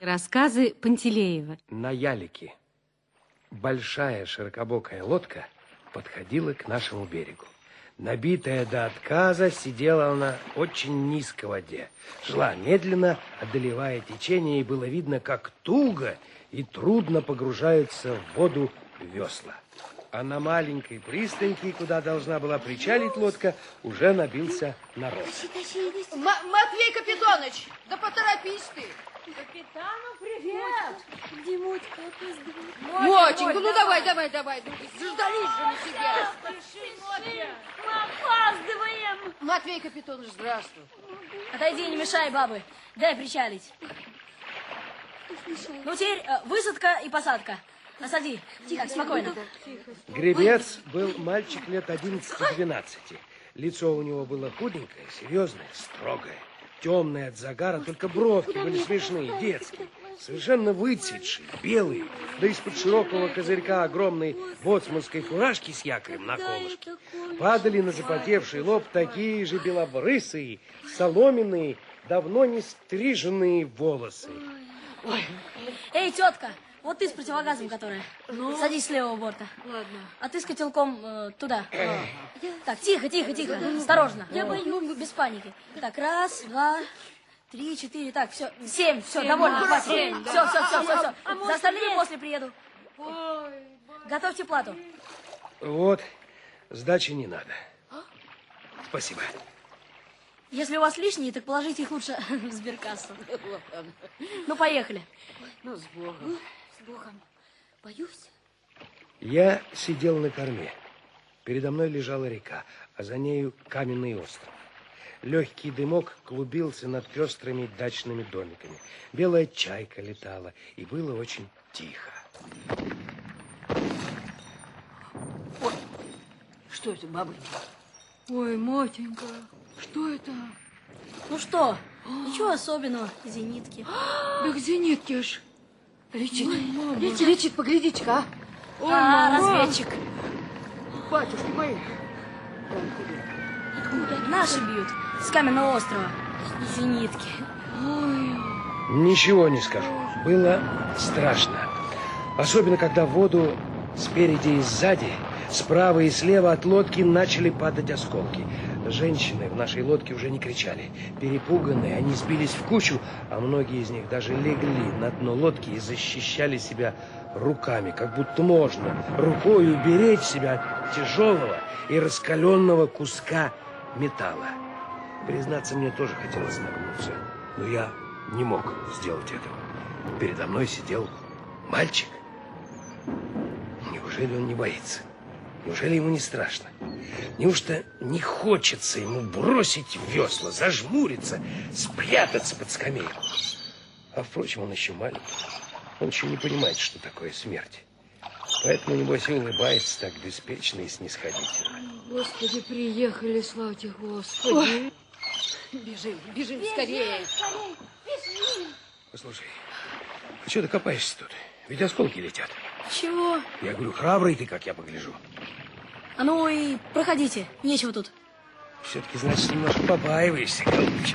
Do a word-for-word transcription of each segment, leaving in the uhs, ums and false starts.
Рассказы Пантелеева. На ялике большая широкобокая лодка подходила к нашему берегу. Набитая до отказа, сидела она очень низко в воде. Шла медленно, одолевая течение, и было видно, как туго и трудно погружаются в воду весла. А на маленькой пристаньке, куда должна была причалить лодка, уже набился народ. М Матвей Капитоныч, да поторопись ты. Капитану привет! Где Мотька опаздывает? Мотенька, ну давай, давай, давай. Заждались же мы себя. Спеши, Мотя. Мы опаздываем. Матвей Капитоныч, здравствуй. Отойди, не мешай, бабы. Дай причалить. Ну, теперь э, высадка и посадка. Насади. Тихо, спокойно. Гребец был мальчик лет одиннадцати-двенадцати. Лицо у него было худенькое, серьезное, строгое. Темные от загара, только бровки были смешные, детские, совершенно выцветшие, белые, да из-под широкого козырька огромной боцманской фуражки с якорем на колышке падали на запотевший лоб такие же белобрысые, соломенные, давно не стриженные волосы. Ой. Эй, тетка, вот ты с противогазом, которая. Ну? Садись с левого борта. Ладно. А ты с котелком э, туда. А. Так, тихо, тихо, тихо. Осторожно. Я боюсь. Без паники. Так, раз, два, три, четыре. Так, все. Семь. Все, довольно, хватит. Семь, все, все, все, все, все. А за остальными после приеду. Ой. Готовьте плату. Вот, сдачи не надо. Спасибо. Если у вас лишние, так положите их лучше в сберкассу. Ну, поехали. Ну, с Богом. С Богом. Боюсь. Я сидел на корме. Передо мной лежала река, а за нею каменный остров. Легкий дымок клубился над пестрыми дачными домиками. Белая чайка летала, и было очень тихо. Ой, что это, бабонька? Ой, Мотенька, что это? Ну что, ничего особенного, зенитки. Так зенитки ж. Летит, Ой, летит, летит, поглядите-ка, а. Ой, а, мама. Разведчик. Батюшки мои. Откуда? Наши бьют, с каменного острова. Зенитки. Ой. Ничего не скажу. Было страшно. Особенно, когда в воду спереди и сзади, справа и слева от лодки начали падать осколки. Женщины в нашей лодке уже не кричали. Перепуганные, они сбились в кучу, а многие из них даже легли на дно лодки и защищали себя руками, как будто можно рукой уберечь себя от тяжелого и раскаленного куска металла. Признаться, мне тоже хотелось нагнуться, но я не мог сделать этого. Передо мной сидел мальчик. Неужели он не боится? Неужели ему не страшно? Неужто не хочется ему бросить весла, зажмуриться, спрятаться под скамейку? А, впрочем, он еще маленький. Он еще не понимает, что такое смерть. Поэтому, небось, и улыбается так беспечно и снисходительно. Господи, приехали, слава тебе, Господи. Ой. Бежим, бежим, бежим скорее. Скорее, бежим. Послушай, а что ты копаешься тут? Ведь осколки летят. Чего? Я говорю, храбрый ты, как я погляжу. А ну и проходите, нечего тут. Все-таки, значит, немножко побаиваешься, голубчик.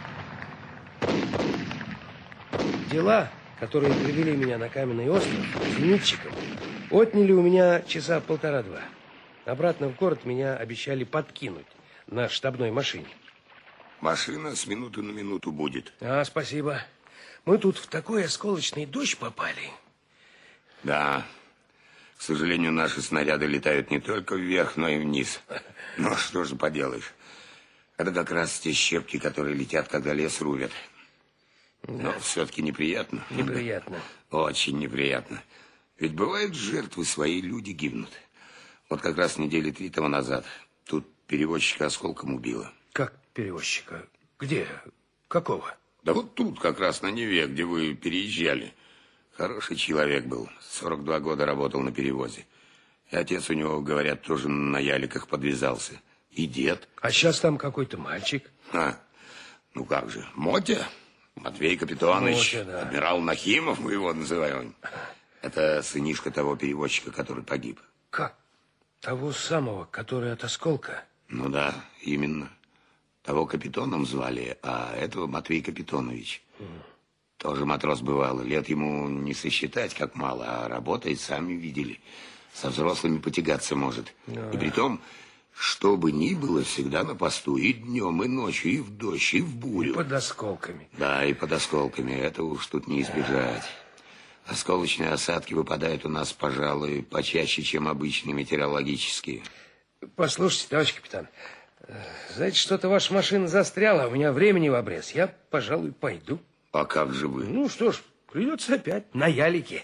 Дела, которые привели меня на каменный остров зенитчиком, отняли у меня часа полтора-два. Обратно в город меня обещали подкинуть на штабной машине. Машина с минуты на минуту будет. А, спасибо. Мы тут в такой осколочный дождь попали. Да. К сожалению, наши снаряды летают не только вверх, но и вниз. Ну, что же поделаешь. Это как раз те щепки, которые летят, когда лес рубят. Да. Но все-таки неприятно. Неприятно. Очень неприятно. Ведь бывают жертвы, свои люди гибнут. Вот как раз недели три тому назад тут перевозчика осколком убило. Как перевозчика? Где? Какого? Да вот тут как раз на Неве, где вы переезжали. Хороший человек был. сорок два года работал на перевозе. И отец у него, говорят, тоже на яликах подвязался. И дед. А сейчас там какой-то мальчик. А, ну как же, Мотя? Матвей Капитоныч. Мотя, да. Адмирал Нахимов мы его называем. Это сынишка того перевозчика, который погиб. Как? Того самого, который от осколка? Ну да, именно. Того Капитоном звали, а этого Матвей Капитонович. Тоже матрос бывало. Лет ему не сосчитать, как мало, а работает, сами видели. Со взрослыми потягаться может. Да. И притом, что бы ни было, всегда на посту. И днем, и ночью, и в дождь, и в бурю. И под осколками. Да, и под осколками. Это уж тут не избежать. Осколочные осадки выпадают у нас, пожалуй, почаще, чем обычные метеорологические. Послушайте, товарищ капитан, знаете, что-то ваша машина застряла, а у меня времени в обрез. Я, пожалуй, пойду. А как же вы? Ну что ж, придется опять на ялике.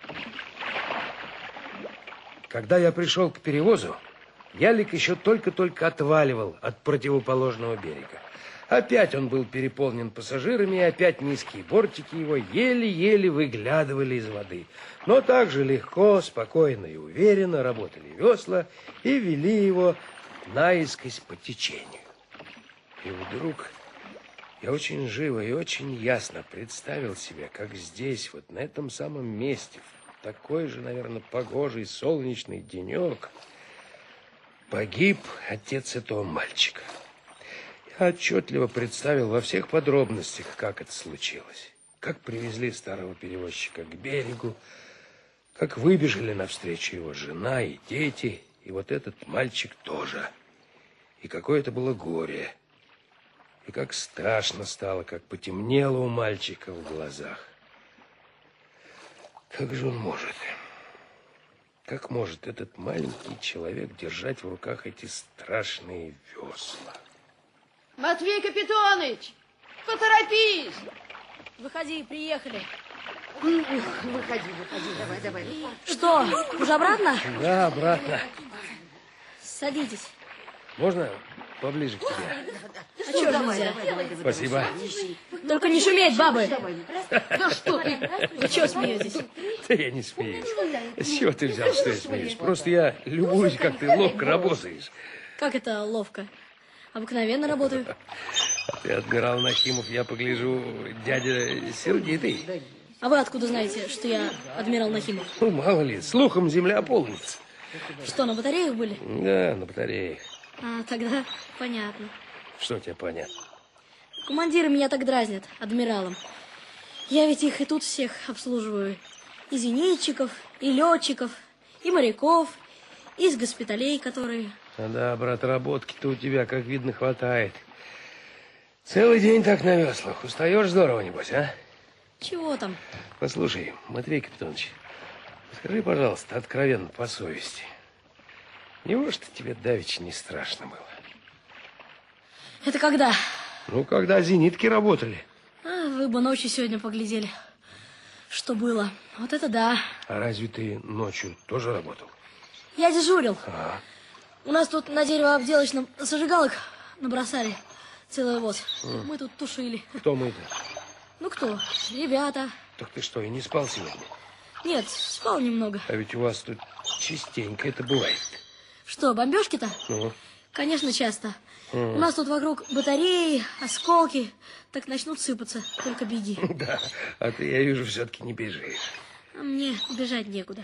Когда я пришел к перевозу, ялик еще только-только отваливал от противоположного берега. Опять он был переполнен пассажирами, и опять низкие бортики его еле-еле выглядывали из воды. Но также легко, спокойно и уверенно работали весла и вели его наискось по течению. И вдруг я очень живо и очень ясно представил себе, как здесь, вот на этом самом месте, в такой же, наверное, погожий солнечный денек, погиб отец этого мальчика. Я отчетливо представил во всех подробностях, как это случилось. Как привезли старого перевозчика к берегу, как выбежали навстречу его жена и дети, и вот этот мальчик тоже. И какое это было горе. И как страшно стало, как потемнело у мальчика в глазах. Как же он может? Как может этот маленький человек держать в руках эти страшные весла? Матвей Капитоныч, поторопись! Выходи, приехали. Выходи, выходи, давай, давай. Что, уже обратно? Да, обратно. Садитесь. Можно поближе к тебе? А что нельзя? Спасибо. Только не шуметь, бабы. Да что ты? Вы что смеетесь? Да я не смеюсь. С чего ты взял, что я смеюсь? Просто я любуюсь, как ты ловко работаешь. Как это ловко? Обыкновенно работаю. А ты, адмирал Нахимов, я погляжу, дядя сердитый. А вы откуда знаете, что я адмирал Нахимов? Ну, мало ли, слухом земля полнится. Что, на батареях были? Да, на батареях. А, тогда понятно. Что тебе понятно? Командиры меня так дразнят, адмиралом. Я ведь их и тут всех обслуживаю. И зенитчиков, и летчиков, и моряков, и из госпиталей, которые... А да, брат, работки-то у тебя, как видно, хватает. Целый день так на веслах. Устаешь здорово, небось, а? Чего там? Послушай, Матвей Капитонович, скажи, пожалуйста, откровенно, по совести. Неужто тебе давеча не страшно было? Это когда? Ну, когда зенитки работали. А, вы бы ночью сегодня поглядели, что было. Вот это да. А разве ты ночью тоже работал? Я дежурил. А. У нас тут на деревообделочном зажигалок набросали целый воз. Mm. Мы тут тушили. Кто мы-то? Ну кто? Ребята. Так ты что, и не спал сегодня? Нет, спал немного. А ведь у вас тут частенько это бывает. Что, бомбежки-то? Ну? Конечно, часто. Mm. У нас тут вокруг батареи, осколки. Так начнут сыпаться, только беги. Да, а ты, я вижу, все-таки не бежишь. А мне бежать некуда.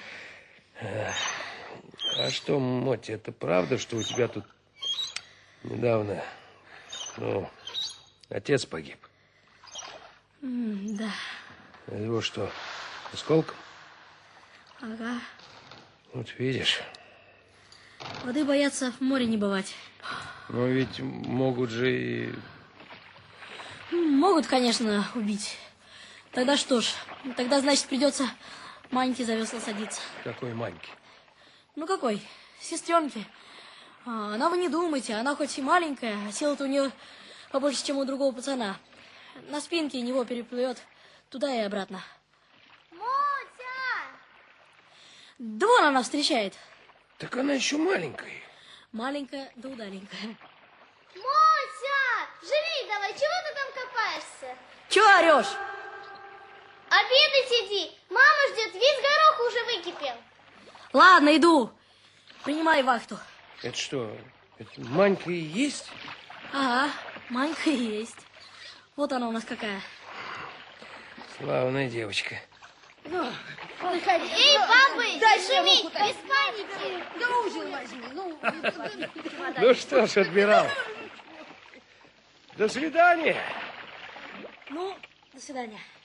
А что, Мотя, это правда, что у тебя тут недавно, ну, отец погиб? Mm, да. А его что, осколком? Ага. Вот видишь. Воды боятся в море не бывать. Но ведь могут же и... Могут, конечно, убить. Тогда что ж, тогда, значит, придется Маньке за весла садиться. Какой Маньке? Ну, какой? Сестренки. А, она, вы не думайте, она хоть и маленькая, а сила-то у нее побольше, чем у другого пацана. На спинке него переплывет туда и обратно. Мотя! Да вон она встречает. Так она еще маленькая. Маленькая да удаленькая. Мотя! Живи давай, чего ты там копаешься? Чего орешь? Обедать иди, мама ждет, весь горох уже выкипел. Ладно, иду. Принимай вахту. Это что, это Манька и есть? Ага, Манька и есть. Вот она у нас какая. Славная девочка. Ну, выходи. Эй, бабы, дай шуметь, без паники. Да ужин возьми, ну. Ну что ж, адмирал, до свидания. Ну, до свидания.